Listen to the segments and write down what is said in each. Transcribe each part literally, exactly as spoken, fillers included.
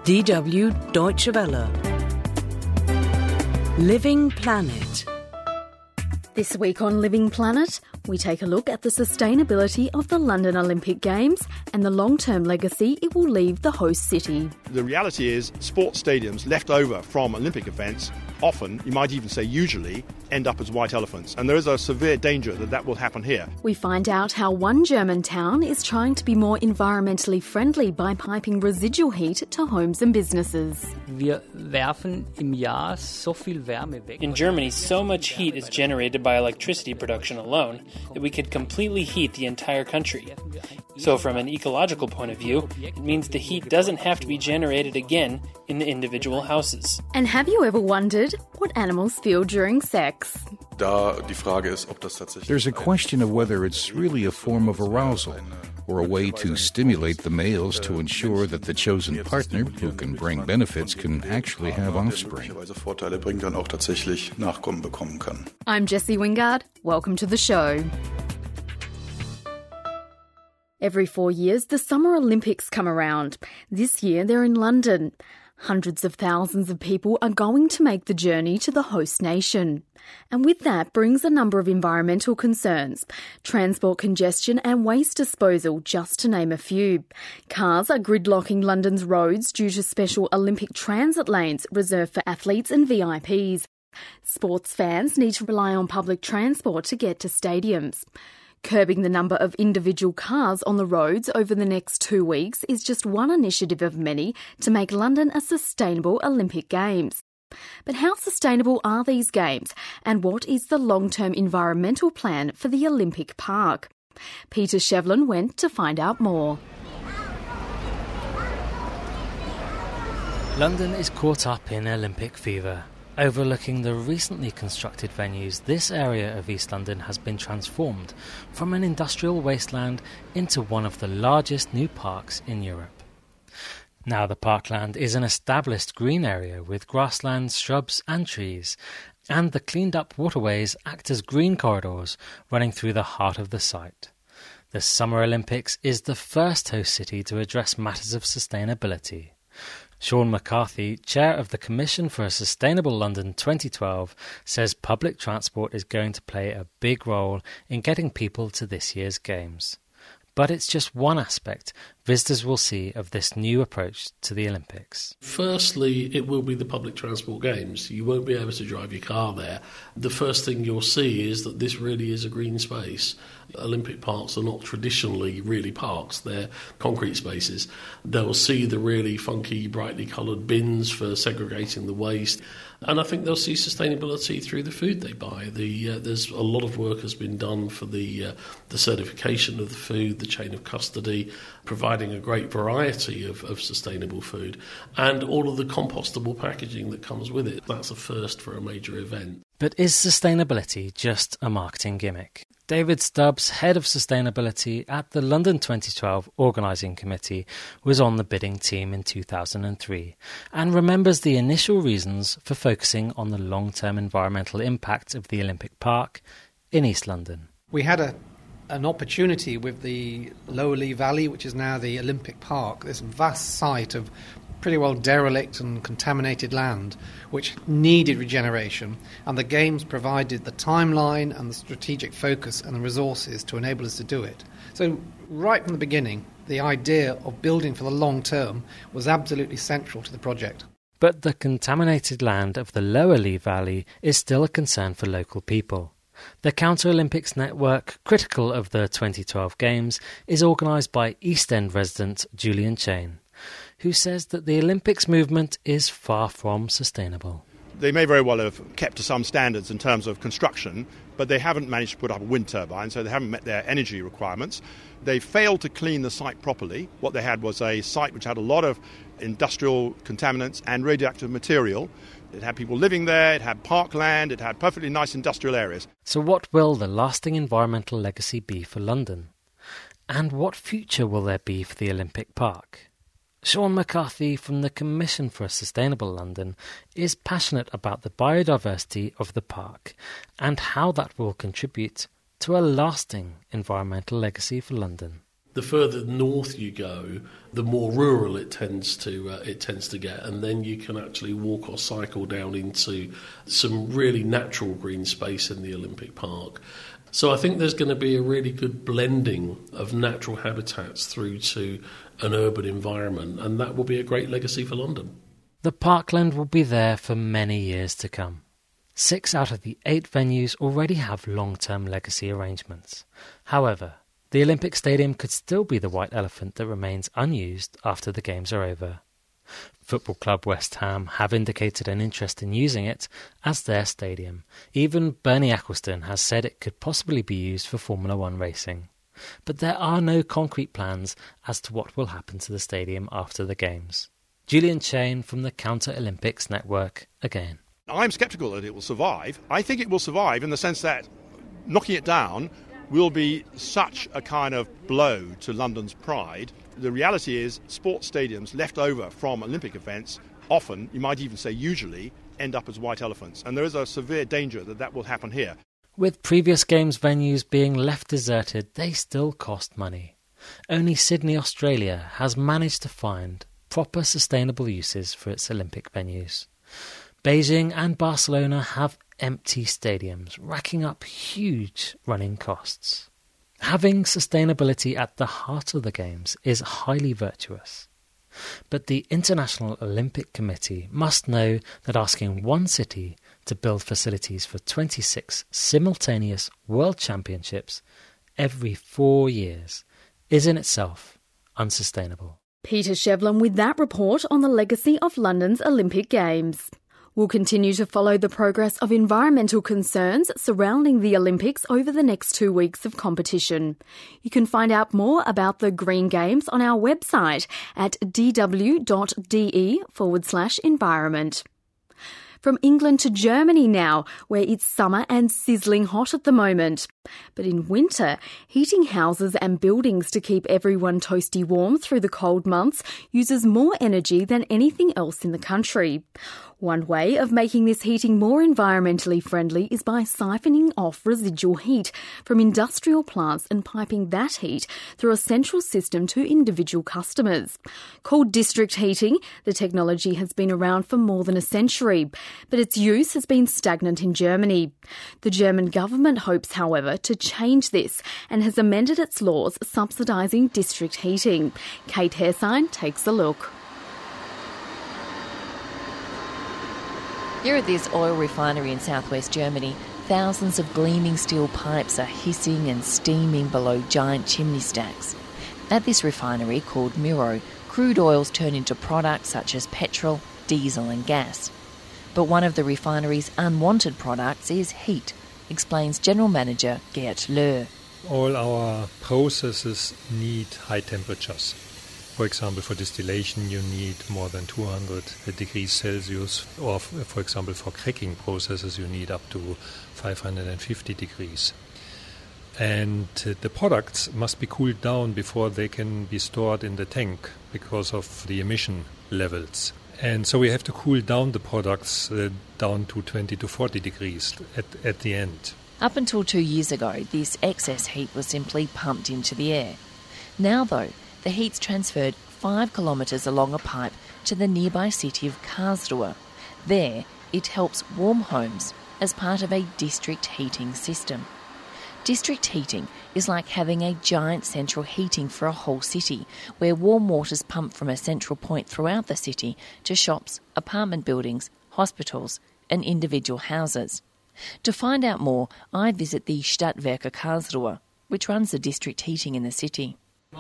D W Deutsche Welle. Living Planet. This week on Living Planet, we take a look at the sustainability of the London Olympic Games and the long-term legacy it will leave the host city. The reality is sports stadiums left over from Olympic events often, you might even say usually, end up as white elephants. And there is a severe danger that that will happen here. We find out how one German town is trying to be more environmentally friendly by piping residual heat to homes and businesses. Wir werfen im Jahr so viel Wärme weg. In Germany, so much heat is generated by electricity production alone that we could completely heat the entire country. So from an ecological point of view, it means the heat doesn't have to be generated again in the individual houses. And have you ever wondered what animals feel during sex? There's a question of whether it's really a form of arousal or a way to stimulate the males to ensure that the chosen partner, who can bring benefits, can actually have offspring. I'm Jessie Wingard. Welcome to the show. Every four years, the Summer Olympics come around. This year, they're in London. Hundreds of thousands of people are going to make the journey to the host nation. And with that brings a number of environmental concerns. Transport congestion and waste disposal, just to name a few. Cars are gridlocking London's roads due to special Olympic transit lanes reserved for athletes and V I Ps. Sports fans need to rely on public transport to get to stadiums. Curbing the number of individual cars on the roads over the next two weeks is just one initiative of many to make London a sustainable Olympic Games. But how sustainable are these Games, and what is the long-term environmental plan for the Olympic Park? Peter Shevlin went to find out more. London is caught up in Olympic fever. Overlooking the recently constructed venues, this area of East London has been transformed from an industrial wasteland into one of the largest new parks in Europe. Now the parkland is an established green area with grasslands, shrubs and trees, and the cleaned-up waterways act as green corridors running through the heart of the site. The Summer Olympics is the first host city to address matters of sustainability. Sean McCarthy, chair of the Commission for a Sustainable London twenty twelve, says public transport is going to play a big role in getting people to this year's Games. But it's just one aspect visitors will see of this new approach to the Olympics. Firstly, it will be the public transport Games. You won't be able to drive your car there. The first thing you'll see is that this really is a green space. Olympic parks are not traditionally really parks, they're concrete spaces. They'll see the really funky, brightly coloured bins for segregating the waste. And I think they'll see sustainability through the food they buy. The, uh, there's a lot of work has been done for the, uh, the certification of the food, the chain of custody, providing a great variety of, of sustainable food, and all of the compostable packaging that comes with it. That's a first for a major event. But is sustainability just a marketing gimmick? David Stubbs, head of sustainability at the London twenty twelve Organising Committee, was on the bidding team in two thousand three and remembers the initial reasons for focusing on the long-term environmental impact of the Olympic Park in East London. We had a an opportunity with the Lower Lee Valley, which is now the Olympic Park, this vast site of pretty well derelict and contaminated land, which needed regeneration, and the Games provided the timeline and the strategic focus and the resources to enable us to do it. So right from the beginning, the idea of building for the long term was absolutely central to the project. But the contaminated land of the Lower Lee Valley is still a concern for local people. The Counter Olympics network, critical of the twenty twelve Games, is organised by East End resident Julian Chain, who says that the Olympics movement is far from sustainable. They may very well have kept to some standards in terms of construction, but they haven't managed to put up a wind turbine, so they haven't met their energy requirements. They failed to clean the site properly. What they had was a site which had a lot of industrial contaminants and radioactive material. It had people living there, it had parkland, it had perfectly nice industrial areas. So what will the lasting environmental legacy be for London? And what future will there be for the Olympic Park? Sean McCarthy from the Commission for a Sustainable London is passionate about the biodiversity of the park and how that will contribute to a lasting environmental legacy for London. The further north you go, the more rural it tends to uh, it tends to get, and then you can actually walk or cycle down into some really natural green space in the Olympic Park. So I think there's going to be a really good blending of natural habitats through to an urban environment, and that will be a great legacy for London. The parkland will be there for many years to come. Six out of the eight venues already have long-term legacy arrangements. However, the Olympic Stadium could still be the white elephant that remains unused after the Games are over. Football club West Ham have indicated an interest in using it as their stadium. Even Bernie Ecclestone has said it could possibly be used for Formula One racing. But there are no concrete plans as to what will happen to the stadium after the Games. Julian Chain from the Counter Olympics Network again. I'm sceptical that it will survive. I think it will survive in the sense that knocking it down will be such a kind of blow to London's pride. The reality is sports stadiums left over from Olympic events often, you might even say usually, end up as white elephants. And there is a severe danger that that will happen here. With previous Games venues being left deserted, they still cost money. Only Sydney, Australia has managed to find proper sustainable uses for its Olympic venues. Beijing and Barcelona have empty stadiums, racking up huge running costs. Having sustainability at the heart of the Games is highly virtuous. But the International Olympic Committee must know that asking one city to build facilities for twenty-six simultaneous World Championships every four years is in itself unsustainable. Peter Shevlin with that report on the legacy of London's Olympic Games. We'll continue to follow the progress of environmental concerns surrounding the Olympics over the next two weeks of competition. You can find out more about the Green Games on our website at dw.de forward slash environment. From England to Germany now, where it's summer and sizzling hot at the moment. But in winter, heating houses and buildings to keep everyone toasty warm through the cold months uses more energy than anything else in the country. One way of making this heating more environmentally friendly is by siphoning off residual heat from industrial plants and piping that heat through a central system to individual customers. Called district heating, the technology has been around for more than a century, but its use has been stagnant in Germany. The German government hopes, however, to change this and has amended its laws subsidising district heating. Kate Hairsign takes a look. Here at this oil refinery in southwest Germany, thousands of gleaming steel pipes are hissing and steaming below giant chimney stacks. At this refinery, called Miro, crude oils turn into products such as petrol, diesel and gas. But one of the refinery's unwanted products is heat, explains General Manager Gerd Löhr. All our processes need high temperatures. For example, for distillation you need more than two hundred degrees Celsius, or for example for cracking processes you need up to five hundred fifty degrees. And the products must be cooled down before they can be stored in the tank because of the emission levels. And so we have to cool down the products uh, down to twenty to forty degrees at, at the end. Up until two years ago, this excess heat was simply pumped into the air. Now, though, the heat's transferred five kilometres along a pipe to the nearby city of Karlsruhe. There, it helps warm homes as part of a district heating system. District heating is like having a giant central heating for a whole city, where warm water's pumped from a central point throughout the city to shops, apartment buildings, hospitals and individual houses. To find out more, I visit the Stadtwerke Karlsruhe, which runs the district heating in the city.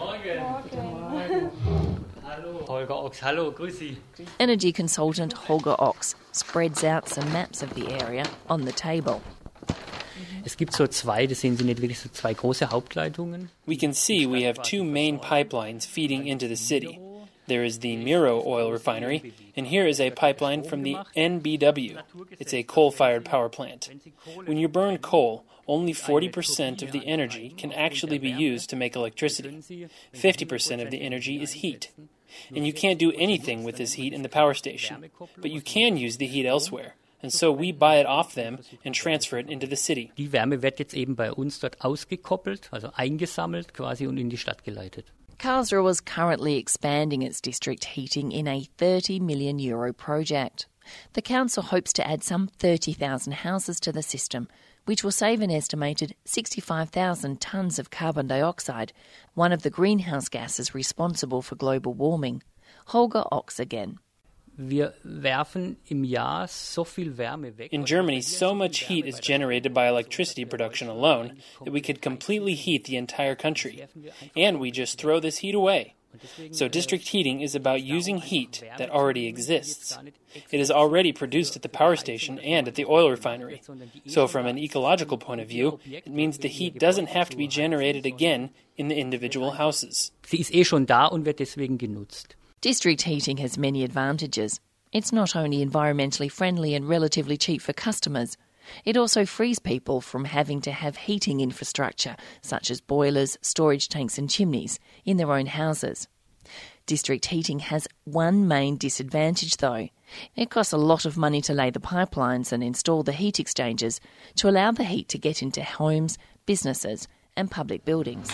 Holger Ochs, hallo, grüß Sie. Energy consultant Holger Ochs spreads out some maps of the area on the table. Es gibt so zwei, das sehen Sie nicht wirklich, so zwei große Hauptleitungen. We can see we have two main pipelines feeding into the city. There is the Miro oil refinery, and here is a pipeline from the N B W. It's a coal-fired power plant. When you burn coal, only forty percent of the energy can actually be used to make electricity. fifty percent of the energy is heat. And you can't do anything with this heat in the power station. But you can use the heat elsewhere. and so we buy it off them and transfer it into the city. Die Wärme wird jetzt eben bei uns dort ausgekoppelt, also eingesammelt quasi und in die Stadt geleitet. Karlsruhe is currently expanding its district heating in a thirty million euro project. The council hopes to add some thirty thousand houses to the system, which will save an estimated sixty-five thousand tonnes of carbon dioxide, one of the greenhouse gases responsible for global warming. Holger Ochs again. Wir werfen im Jahr so viel Wärme weg. In Germany, so much heat is generated by electricity production alone that we could completely heat the entire country. And we just throw this heat away. So district heating is about using heat that already exists. It is already produced at the power station and at the oil refinery. So from an ecological point of view, it means the heat doesn't have to be generated again in the individual houses. Sie ist eh schon da und wird deswegen genutzt. District heating has many advantages. It's not only environmentally friendly and relatively cheap for customers, it also frees people from having to have heating infrastructure, such as boilers, storage tanks and chimneys, in their own houses. District heating has one main disadvantage, though. It costs a lot of money to lay the pipelines and install the heat exchangers to allow the heat to get into homes, businesses and public buildings.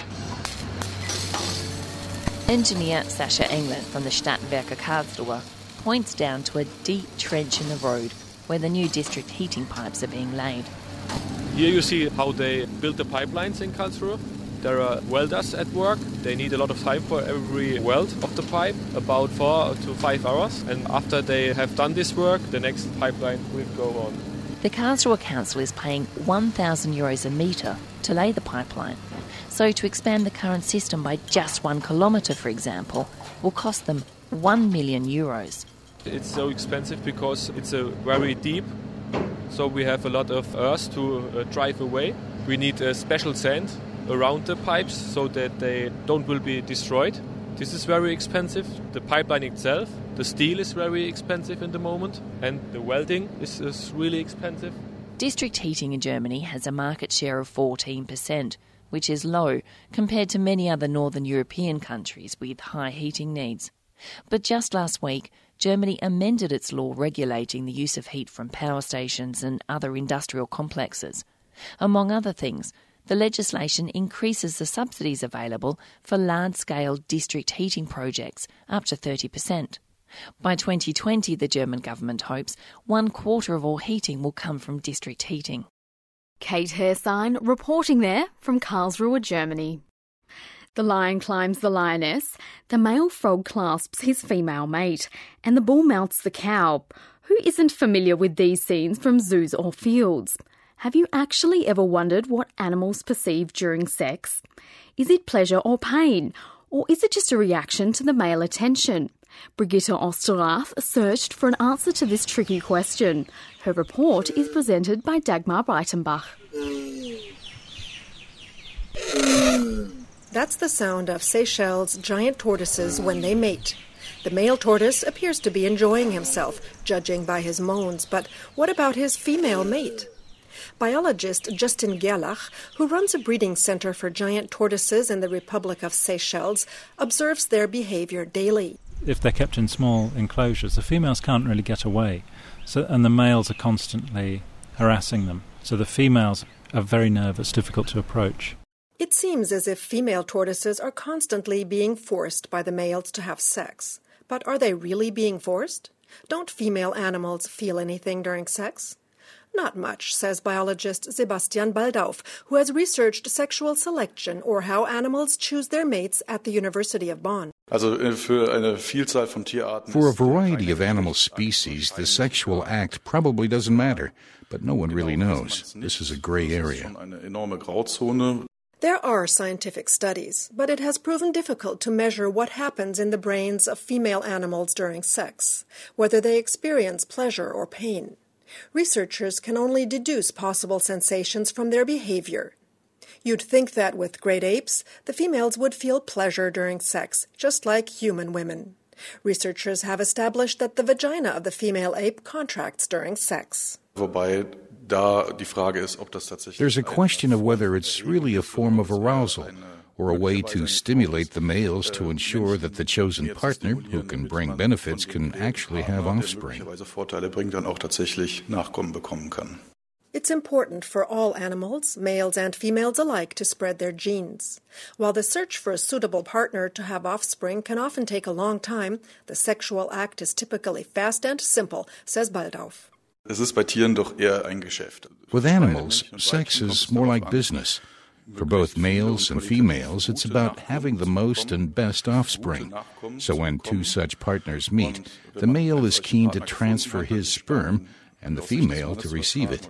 Engineer Sascha England from the Stadtwerke Karlsruhe points down to a deep trench in the road where the new district heating pipes are being laid. Here you see how they build the pipelines in Karlsruhe. There are welders at work. They need a lot of time for every weld of the pipe, about four to five hours. And after they have done this work, the next pipeline will go on. The Karlsruhe Council is paying one thousand euros a metre to lay the pipeline. So to expand the current system by just one kilometre, for example, will cost them one million euros. It's so expensive because it's a very deep, so we have a lot of earth to uh, drive away. We need a special sand around the pipes so that they don't will be destroyed. This is very expensive. The pipeline itself, the steel is very expensive in the moment, and the welding is, is really expensive. District heating in Germany has a market share of fourteen percent, which is low compared to many other northern European countries with high heating needs. But just last week, Germany amended its law regulating the use of heat from power stations and other industrial complexes. Among other things, the legislation increases the subsidies available for large-scale district heating projects up to thirty percent. By twenty twenty, the German government hopes one quarter of all heating will come from district heating. Kate Hersign reporting there from Karlsruhe, Germany. The lion climbs the lioness, the male frog clasps his female mate, and the bull mounts the cow. Who isn't familiar with these scenes from zoos or fields? Have you actually ever wondered what animals perceive during sex? Is it pleasure or pain? Or is it just a reaction to the male attention? Brigitte Osterrath searched for an answer to this tricky question. Her report is presented by Dagmar Breitenbach. That's the sound of Seychelles' giant tortoises when they mate. The male tortoise appears to be enjoying himself, judging by his moans, but what about his female mate? Biologist Justin Gerlach, who runs a breeding center for giant tortoises in the Republic of Seychelles, observes their behavior daily. If they're kept in small enclosures, the females can't really get away, so, and the males are constantly harassing them. So the females are very nervous, difficult to approach. It seems as if female tortoises are constantly being forced by the males to have sex. But are they really being forced? Don't female animals feel anything during sex? Not much, says biologist Sebastian Baldauf, who has researched sexual selection or how animals choose their mates at the University of Bonn. For a variety of animal species, the sexual act probably doesn't matter, but no one really knows. This is a gray area. There are scientific studies, but it has proven difficult to measure what happens in the brains of female animals during sex, whether they experience pleasure or pain. Researchers can only deduce possible sensations from their behavior. You'd think that with great apes, the females would feel pleasure during sex, just like human women. Researchers have established that the vagina of the female ape contracts during sex. There's a question of whether it's really a form of arousal or a way to stimulate the males to ensure that the chosen partner who can bring benefits can actually have offspring. It's important for all animals, males and females alike, to spread their genes. While the search for a suitable partner to have offspring can often take a long time, the sexual act is typically fast and simple, says Baldauf. With animals, sex is more like business. For both males and females, it's about having the most and best offspring. So when two such partners meet, the male is keen to transfer his sperm and the female to receive it.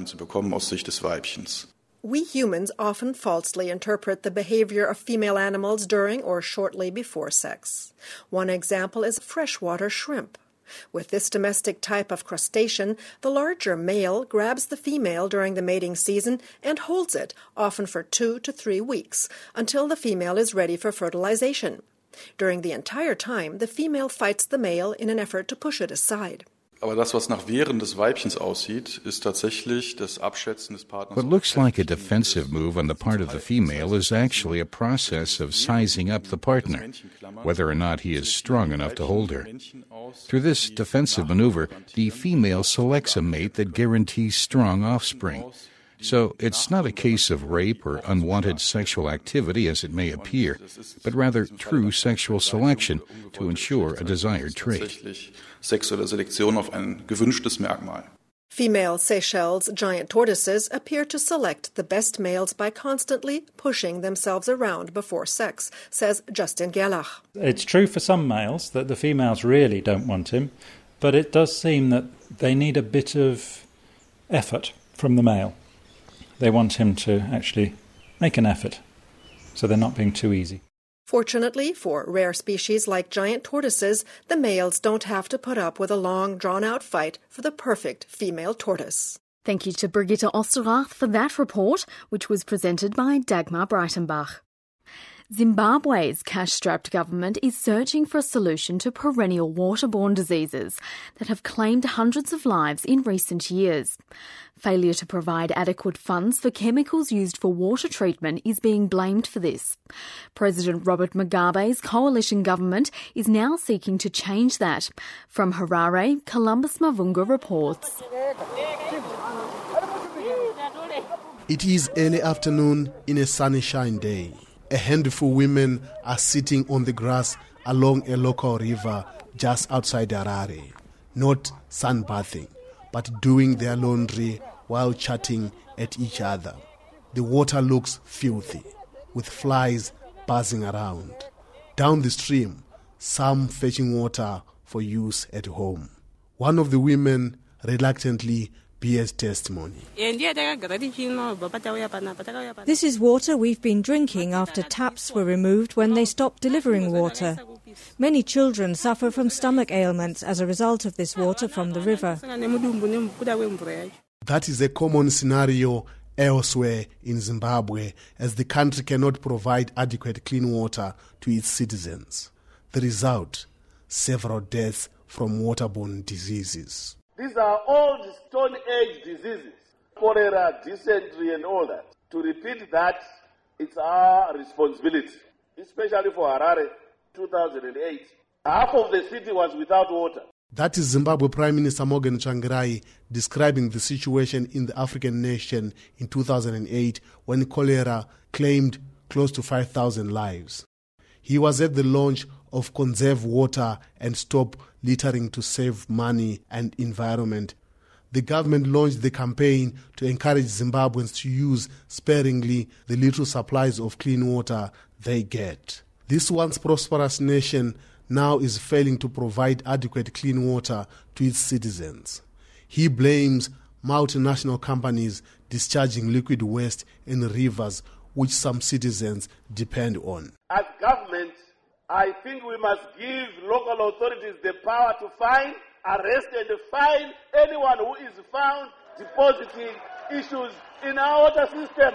We humans often falsely interpret the behavior of female animals during or shortly before sex. One example is freshwater shrimp. With this domestic type of crustacean, the larger male grabs the female during the mating season and holds it, often for two to three weeks, until the female is ready for fertilization. During the entire time, the female fights the male in an effort to push it aside. What looks like a defensive move on the part of the female is actually a process of sizing up the partner, whether or not he is strong enough to hold her. Through this defensive maneuver, the female selects a mate that guarantees strong offspring. So it's not a case of rape or unwanted sexual activity as it may appear, but rather true sexual selection to ensure a desired trait. Female Seychelles giant tortoises appear to select the best males by constantly pushing themselves around before sex, says Justin Gerlach. It's true for some males that the females really don't want him, but it does seem that they need a bit of effort from the male. They want him to actually make an effort, so they're not being too easy. Fortunately, for rare species like giant tortoises, the males don't have to put up with a long, drawn-out fight for the perfect female tortoise. Thank you to Brigitte Osterrath for that report, which was presented by Dagmar Breitenbach. Zimbabwe's cash-strapped government is searching for a solution to perennial waterborne diseases that have claimed hundreds of lives in recent years. Failure to provide adequate funds for chemicals used for water treatment is being blamed for this. President Robert Mugabe's coalition government is now seeking to change that. From Harare, Columbus Mavunga reports. It is early afternoon in a sunshine day. A handful of women are sitting on the grass along a local river just outside Harare, not sunbathing, but doing their laundry while chatting at each other. The water looks filthy, with flies buzzing around. Down the stream, some fetching water for use at home. One of the women reluctantly bears testimony. This is water we've been drinking after taps were removed when they stopped delivering water. Many children suffer from stomach ailments as a result of this water from the river. That is a common scenario elsewhere in Zimbabwe, as the country cannot provide adequate clean water to its citizens. The result, several deaths from waterborne diseases. These are old Stone Age diseases, cholera, dysentery and all that. To repeat that, it's our responsibility, especially for Harare, two thousand eight. Half of the city was without water. That is Zimbabwe Prime Minister Morgan Tsvangirai describing the situation in the African nation in two thousand eight when cholera claimed close to five thousand lives. He was at the launch of Conserve Water and Stop Littering to Save Money and Environment. The government launched the campaign to encourage Zimbabweans to use sparingly the little supplies of clean water they get. This once prosperous nation now is failing to provide adequate clean water to its citizens. He blames multinational companies discharging liquid waste in rivers which some citizens depend on. As government, I think we must give local authorities the power to fine, arrest and fine anyone who is found depositing issues in our water system.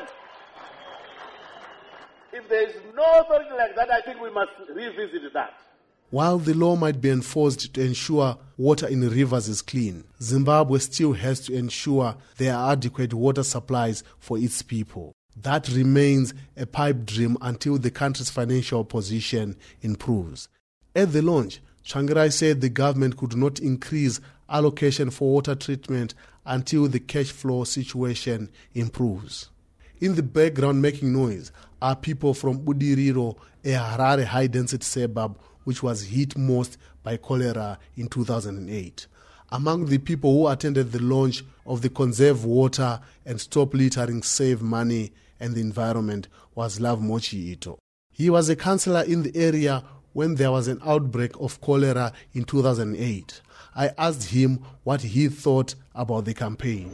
If there is no authority like that, I think we must revisit that. While the law might be enforced to ensure water in rivers is clean, Zimbabwe still has to ensure there are adequate water supplies for its people. That remains a pipe dream until the country's financial position improves. At the launch, Tsvangirai said the government could not increase allocation for water treatment until the cash flow situation improves. In the background making noise are people from Budiriro, a Harare high-density suburb which was hit most by cholera in two thousand eight. Among the people who attended the launch of the Conserve Water and Stop Littering, Save Money and the Environment was Love Mochi Ito. He was a councillor in the area when there was an outbreak of cholera in two thousand eight. I asked him what he thought about the campaign.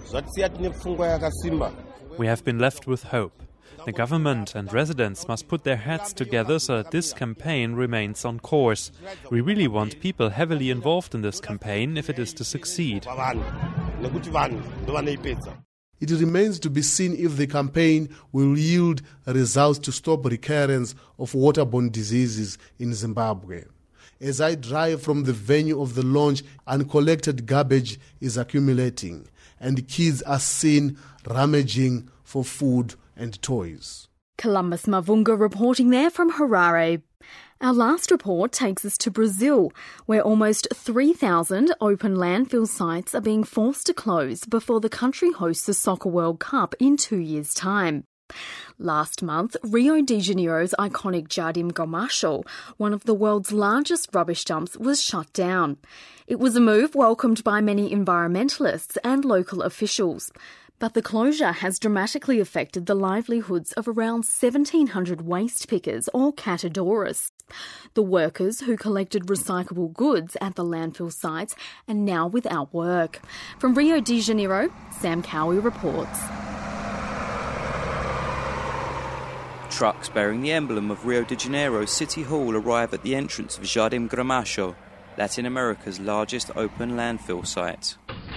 We have been left with hope. The government and residents must put their heads together so that this campaign remains on course. We really want people heavily involved in this campaign if it is to succeed. It remains to be seen if the campaign will yield results to stop recurrence of waterborne diseases in Zimbabwe. As I drive from the venue of the launch, uncollected garbage is accumulating, and kids are seen rummaging for food and toys. Columbus Mavunga reporting there from Harare. Our last report takes us to Brazil, where almost three thousand open landfill sites are being forced to close before the country hosts the Soccer World Cup in two years' time. Last month, Rio de Janeiro's iconic Jardim Gramacho, one of the world's largest rubbish dumps, was shut down. It was a move welcomed by many environmentalists and local officials. But the closure has dramatically affected the livelihoods of around seventeen hundred waste pickers, or catadores. The workers who collected recyclable goods at the landfill sites are now without work. From Rio de Janeiro, Sam Cowie reports. Trucks bearing the emblem of Rio de Janeiro City Hall arrive at the entrance of Jardim Gramacho, Latin America's largest open landfill site.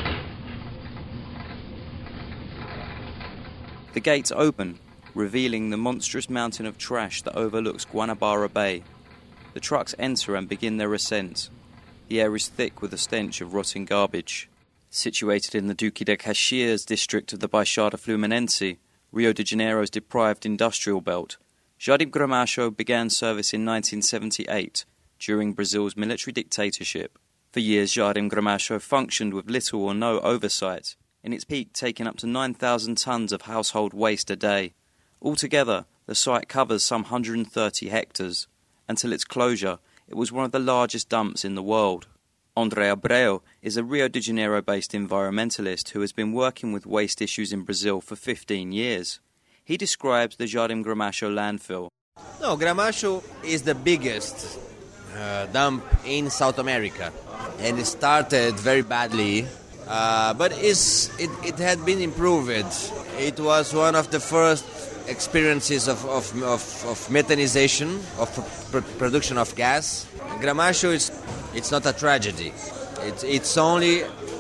The gates open, revealing the monstrous mountain of trash that overlooks Guanabara Bay. The trucks enter and begin their ascent. The air is thick with the stench of rotting garbage. Situated in the Duque de Caxias district of the Baixada Fluminense, Rio de Janeiro's deprived industrial belt, Jardim Gramacho began service in nineteen seventy-eight, during Brazil's military dictatorship. For years, Jardim Gramacho functioned with little or no oversight, in its peak taking up to nine thousand tonnes of household waste a day. Altogether, the site covers some one hundred thirty hectares. Until its closure, it was one of the largest dumps in the world. André Abreu is a Rio de Janeiro-based environmentalist who has been working with waste issues in Brazil for fifteen years. He describes the Jardim Gramacho landfill. No, Gramacho is the biggest uh, dump in South America, and it started very badly, uh, but is it, it had been improved. It was one of the first experiences of, of, of, of methanization, of pr- production of gas. Gramacho is it's not a tragedy. It's, it's only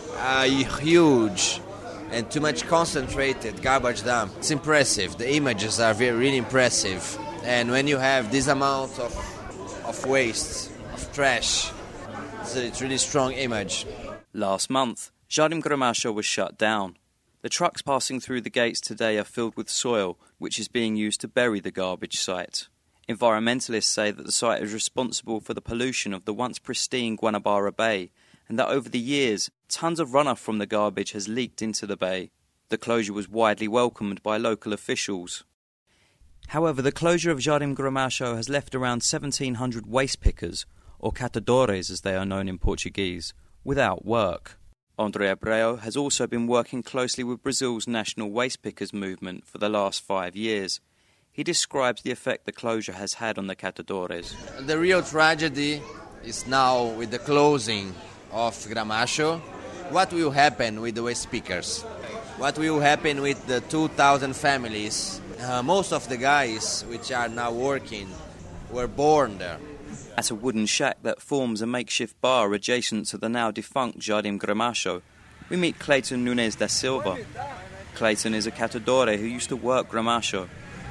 a huge and too much concentrated garbage dump. It's impressive. The images are very, really impressive. And when you have this amount of, of waste, of trash, it's a, it's a really strong image. Last month, Jardim Gramacho was shut down. The trucks passing through the gates today are filled with soil, which is being used to bury the garbage site. Environmentalists say that the site is responsible for the pollution of the once pristine Guanabara Bay, and that over the years, tons of runoff from the garbage has leaked into the bay. The closure was widely welcomed by local officials. However, the closure of Jardim Gramacho has left around seventeen hundred waste pickers, or catadores as they are known in Portuguese, without work. André Abreu has also been working closely with Brazil's national waste pickers movement for the last five years. He describes the effect the closure has had on the catadores. The real tragedy is now with the closing of Gramacho. What will happen with the waste pickers? What will happen with the two thousand families? Uh, most of the guys which are now working were born there. At a wooden shack that forms a makeshift bar adjacent to the now defunct Jardim Gramacho, we meet Clayton Nunes da Silva. Clayton is a catadore who used to work Gramacho.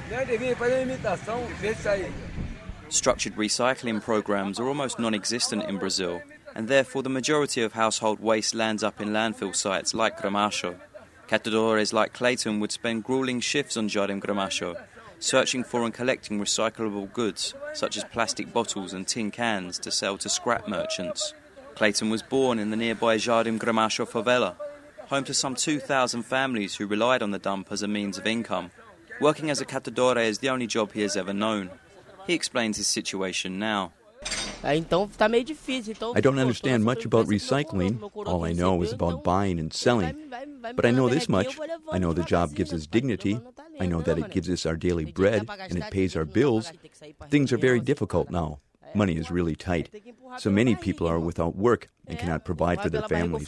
Structured recycling programs are almost non-existent in Brazil, and therefore the majority of household waste lands up in landfill sites like Gramacho. Catadores like Clayton would spend grueling shifts on Jardim Gramacho, searching for and collecting recyclable goods, such as plastic bottles and tin cans, to sell to scrap merchants. Clayton was born in the nearby Jardim Gramacho favela, home to some two thousand families who relied on the dump as a means of income. Working as a catador is the only job he has ever known. He explains his situation now. I don't understand much about recycling. All I know is about buying and selling. But I know this much. I know the job gives us dignity. I know that it gives us our daily bread and it pays our bills. Things are very difficult now. Money is really tight. So many people are without work and cannot provide for their families.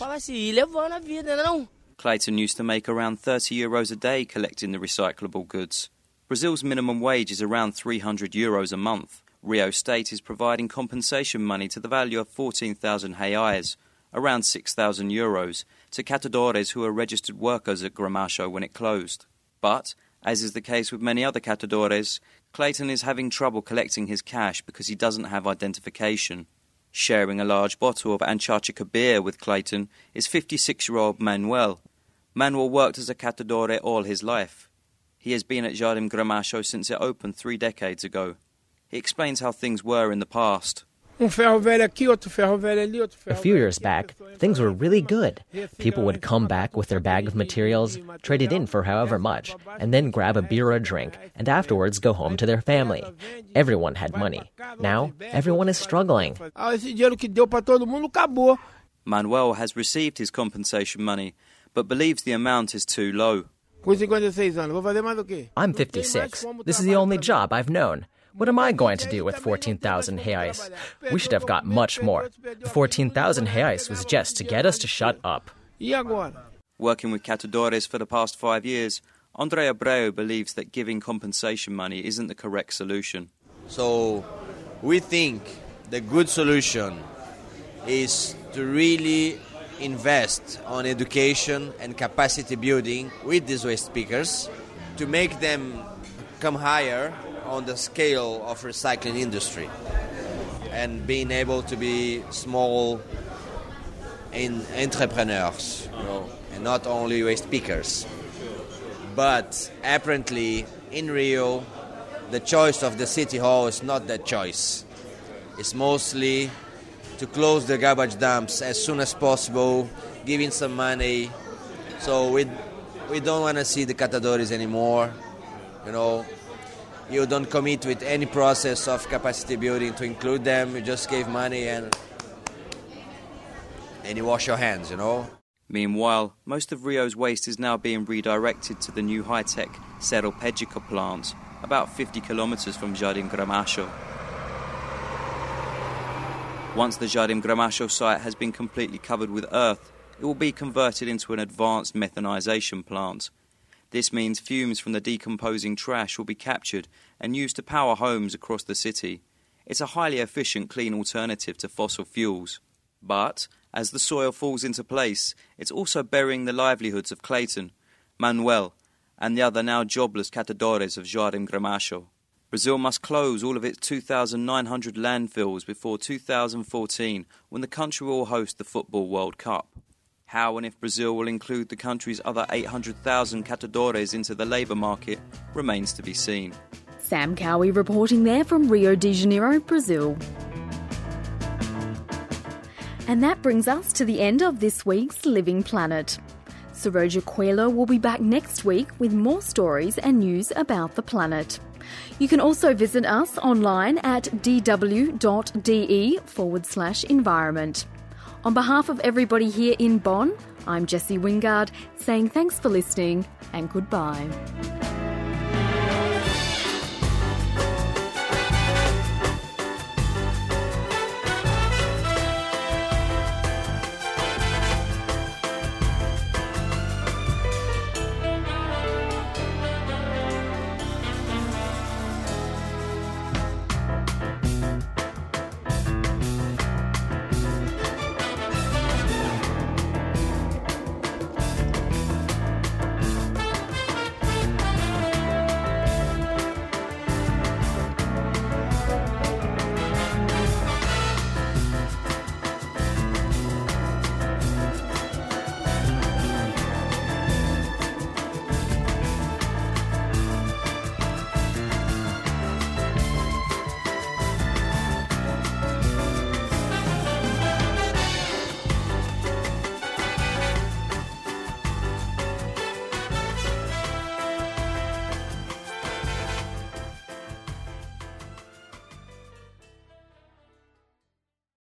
Clayton used to make around thirty euros a day collecting the recyclable goods. Brazil's minimum wage is around three hundred euros a month. Rio State is providing compensation money to the value of fourteen thousand reais, around six thousand euros, to catadores who are registered workers at Gramacho when it closed. But, as is the case with many other catadores, Clayton is having trouble collecting his cash because he doesn't have identification. Sharing a large bottle of Antarctica beer with Clayton is fifty-six-year-old Manuel. Manuel worked as a catadore all his life. He has been at Jardim Gramacho since it opened three decades ago. He explains how things were in the past. A few years back, things were really good. People would come back with their bag of materials, trade it in for however much, and then grab a beer or a drink, and afterwards go home to their family. Everyone had money. Now, everyone is struggling. Manuel has received his compensation money, but believes the amount is too low. I'm fifty-six. This is the only job I've known. What am I going to do with fourteen thousand reais? We should have got much more. The fourteen thousand reais was just to get us to shut up. Working with catadores for the past five years, Andre Abreu believes that giving compensation money isn't the correct solution. So we think the good solution is to really invest on education and capacity building with these waste pickers to make them come higher on the scale of recycling industry and being able to be small in entrepreneurs, you know, and not only waste pickers. But apparently in Rio, the choice of the city hall is not that choice. It's mostly to close the garbage dumps as soon as possible, giving some money. So we we don't want to see the catadores anymore, you know. You don't commit with any process of capacity building to include them. You just gave money and and you wash your hands, you know. Meanwhile, most of Rio's waste is now being redirected to the new high-tech Cerro Pejica plant, about fifty kilometres from Jardim Gramacho. Once the Jardim Gramacho site has been completely covered with earth, it will be converted into an advanced methanization plant. This means fumes from the decomposing trash will be captured and used to power homes across the city. It's a highly efficient, clean alternative to fossil fuels. But, as the soil falls into place, it's also burying the livelihoods of Clayton, Manuel, and the other now jobless catadores of Jardim Gramacho. Brazil must close all of its two thousand nine hundred landfills before two thousand fourteen, when the country will host the Football World Cup. How and if Brazil will include the country's other eight hundred thousand catadores into the labour market remains to be seen. Sam Cowie reporting there from Rio de Janeiro, Brazil. And that brings us to the end of this week's Living Planet. Saroja Coelho will be back next week with more stories and news about the planet. You can also visit us online at dw.de forward slash environment. On behalf of everybody here in Bonn, I'm Jessie Wingard saying thanks for listening and goodbye.